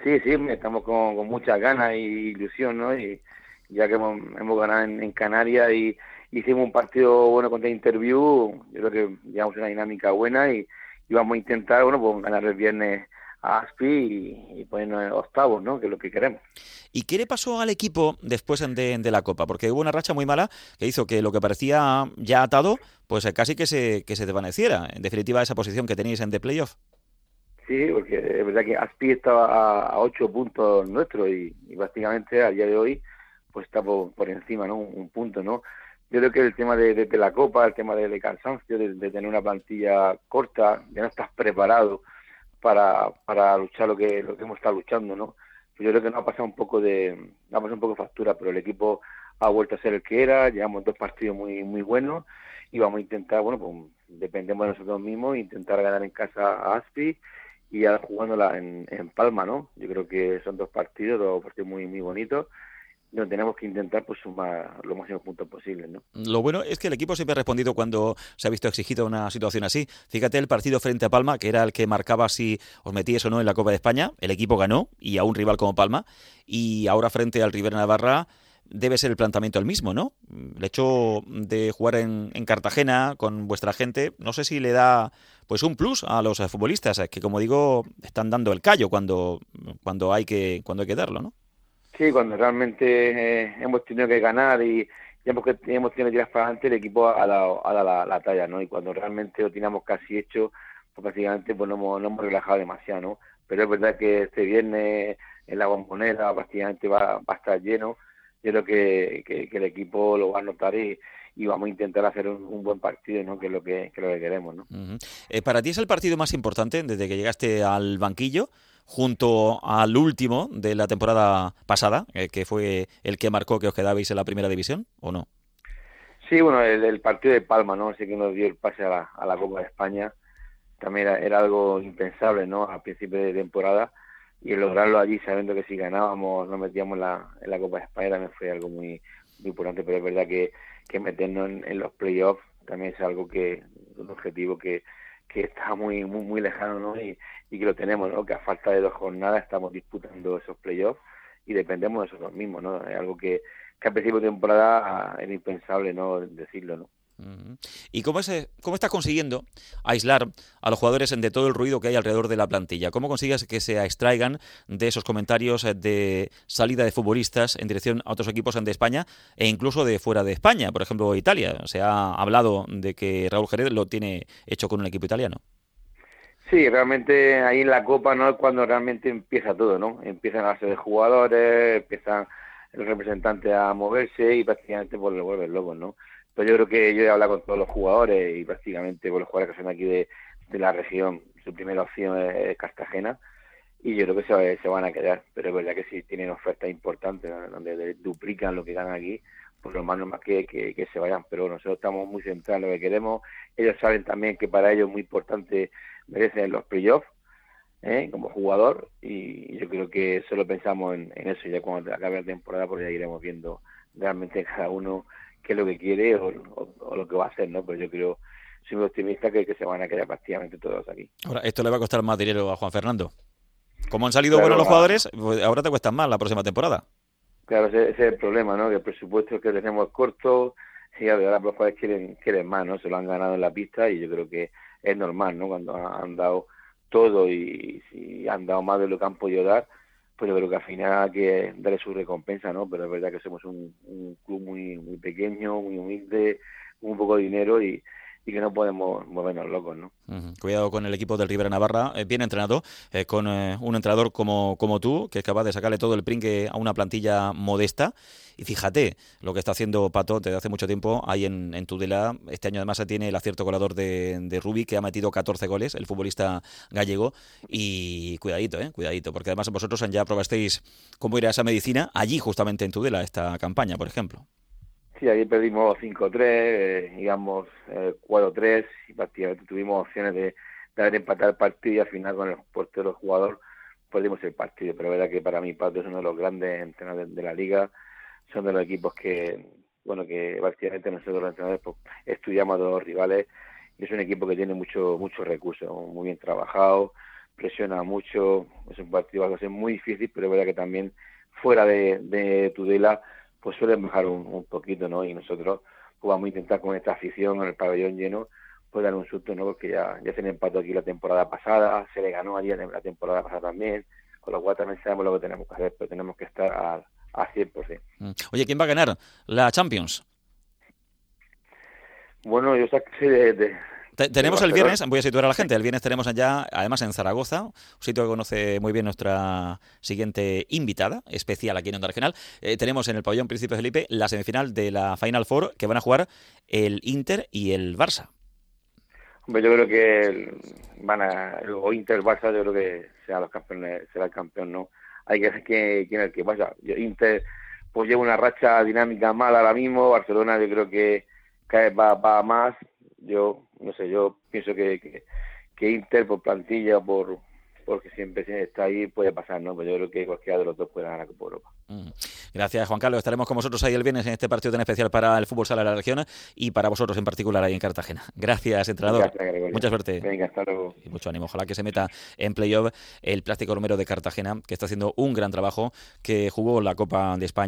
Sí, sí, estamos con muchas ganas y ilusión, ¿no? Y ya que hemos ganado en Canarias y hicimos un partido bueno contra Interview, yo creo que llevamos una dinámica buena y vamos a intentar, bueno, pues ganar el viernes a Aspi y ponernos en octavos, ¿no? Que es lo que queremos. ¿Y qué le pasó al equipo después de la Copa? Porque hubo una racha muy mala que hizo que lo que parecía ya atado, pues casi que se desvaneciera. En definitiva, esa posición que tenéis en the playoff. Sí, porque es verdad que Aspi estaba a 8 puntos nuestros y prácticamente a día de hoy pues está por encima, ¿no? Un punto, ¿no? Yo creo que el tema de la Copa, el tema de cansancio, de tener una plantilla corta, de no estar preparado para luchar lo que hemos estado luchando, ¿no? Pues yo creo que nos ha pasado un poco factura, pero el equipo ha vuelto a ser el que era, llevamos 2 partidos muy muy buenos y vamos a intentar, bueno, pues dependemos de nosotros mismos, intentar ganar en casa a Aspi y ahora jugándola en Palma, ¿no? Yo creo que son 2 partidos muy muy bonitos, donde tenemos que intentar pues sumar los máximos puntos posibles, ¿no? Lo bueno es que el equipo siempre ha respondido cuando se ha visto exigido una situación así. Fíjate el partido frente a Palma, que era el que marcaba si os metíais o no en la Copa de España. El equipo ganó y a un rival como Palma. Y ahora frente al Rivera Navarra debe ser el planteamiento el mismo, ¿no? El hecho de jugar en Cartagena con vuestra gente, no sé si le da pues un plus a los futbolistas, que como digo, están dando el callo cuando hay que darlo, ¿no? Sí, cuando realmente hemos tenido que ganar y hemos tenido que tirar para adelante, el equipo ha dado la talla, ¿no? Y cuando realmente lo teníamos casi hecho, pues prácticamente pues no hemos relajado demasiado, ¿no? Pero es verdad que este viernes en la Bombonera prácticamente va a estar lleno. Yo creo que el equipo lo va a notar y vamos a intentar hacer un buen partido, ¿no? Que es lo que queremos, ¿no? Uh -huh. ¿Para ti es el partido más importante desde que llegaste al banquillo, junto al último de la temporada pasada, que fue el que marcó que os quedabais en la primera división, o no? Sí, bueno, el partido de Palma, ¿no? Así que nos dio el pase a la Copa de España. También era algo impensable, ¿no? A principio de temporada y el lograrlo allí sabiendo que si ganábamos nos metíamos en la Copa de España también fue algo muy muy importante, pero es verdad que meternos en los playoffs también es algo un objetivo que está muy muy muy lejano, ¿no? Y que lo tenemos, ¿no? Que a falta de 2 jornadas estamos disputando esos playoffs y dependemos de nosotros mismos, ¿no? Es algo que a principio de temporada era impensable, ¿no? Decirlo, ¿no? Uh -huh. ¿Y cómo estás consiguiendo aislar a los jugadores de todo el ruido que hay alrededor de la plantilla? ¿Cómo consigues que se extraigan de esos comentarios de salida de futbolistas en dirección a otros equipos de España e incluso de fuera de España? Por ejemplo, Italia. Se ha hablado de que Raúl Jerez lo tiene hecho con un equipo italiano. Sí, realmente ahí en la Copa no es cuando realmente empieza todo, ¿no? Empiezan a ser jugadores, empiezan el representante a moverse y prácticamente pues lo vuelven locos, ¿no? Pero yo creo que yo he hablado con todos los jugadores y prácticamente pues, los jugadores que son aquí de la región, su primera opción es Cartagena y yo creo que se van a quedar, pero es verdad que sí tienen ofertas importantes, ¿no? Donde duplican lo que ganan aquí, pues lo más normal que se vayan, pero nosotros estamos muy centrados en lo que queremos, ellos saben también que para ellos es muy importante merecen los playoffs como jugador y yo creo que solo pensamos en eso ya cuando acabe la temporada porque ya iremos viendo realmente cada uno qué es lo que quiere o lo que va a hacer, ¿no? Pero yo creo, soy muy optimista que se van a quedar prácticamente todos aquí. Ahora, esto le va a costar más dinero a Juan Fernando. Como han salido buenos Claro, los jugadores, pues ahora te cuestan más la próxima temporada. claro, ese es el problema, ¿no? Que el presupuesto que tenemos es corto y ahora los jugadores quieren más, ¿no? Se lo han ganado en la pista y yo creo que es normal, ¿no? Cuando han dado todo y si han dado más de lo que han podido dar, pues yo creo que al final hay que darle su recompensa, ¿no? Pero es verdad que somos un club muy muy pequeño, muy humilde, con un poco de dinero y que no podemos movernos locos, ¿no? Cuidado con el equipo del Rivera Navarra, bien entrenado, con un entrenador como tú, que es capaz de sacarle todo el pringue a una plantilla modesta. Y fíjate lo que está haciendo Pato desde hace mucho tiempo ahí en Tudela. Este año además tiene el acierto goleador de Rubi, que ha metido 14 goles, el futbolista gallego. Y cuidadito, cuidadito, porque además vosotros ya probasteis cómo ir a esa medicina allí justamente en Tudela, esta campaña, por ejemplo. Sí, ahí perdimos 5-3, digamos 4-3 y prácticamente tuvimos opciones de haber empatado el partido y al final con el portero jugador perdimos el partido. Pero es verdad que para mí Pato es uno de los grandes entrenadores de la liga, son de los equipos que prácticamente nosotros los entrenadores pues, estudiamos a todos los rivales y es un equipo que tiene muchos recursos, muy bien trabajado, presiona mucho, es un partido que va a ser muy difícil, pero es verdad que también fuera de Tudela pues suelen bajar un poquito, ¿no? Y nosotros pues vamos a intentar con esta afición en el pabellón lleno pues dar un susto, ¿no? Porque ya se le empató aquí la temporada pasada, se le ganó allí la temporada pasada también, con lo cual también sabemos lo que tenemos que hacer, pero tenemos que estar a 100%. Oye, ¿quién va a ganar la Champions? Bueno, yo sé que Tenemos el viernes, voy a situar a la gente, el viernes tenemos allá, además en Zaragoza, un sitio que conoce muy bien nuestra siguiente invitada, especial aquí en Onda Regional. Tenemos en el pabellón Príncipe Felipe la semifinal de la Final Four que van a jugar el Inter y el Barça. Hombre, yo creo que o Inter el Barça, yo creo que será el campeón, ¿no? Hay que ver quién es el que pasa. Inter pues lleva una racha dinámica mala ahora mismo, Barcelona yo creo que cada vez va más. Yo no sé, yo pienso que Inter por plantilla, porque siempre está ahí, puede pasar, ¿no? Pues yo creo que cualquiera de los dos puede ganar la Copa Europa. Gracias, Juan Carlos. Estaremos con vosotros ahí el viernes en este partido tan especial para el fútbol sala de la región y para vosotros en particular ahí en Cartagena. Gracias, entrenador. Gracias, mucha suerte. Venga, hasta luego. Y mucho ánimo. Ojalá que se meta en playoff el Plástico Romero de Cartagena, que está haciendo un gran trabajo, que jugó la Copa de España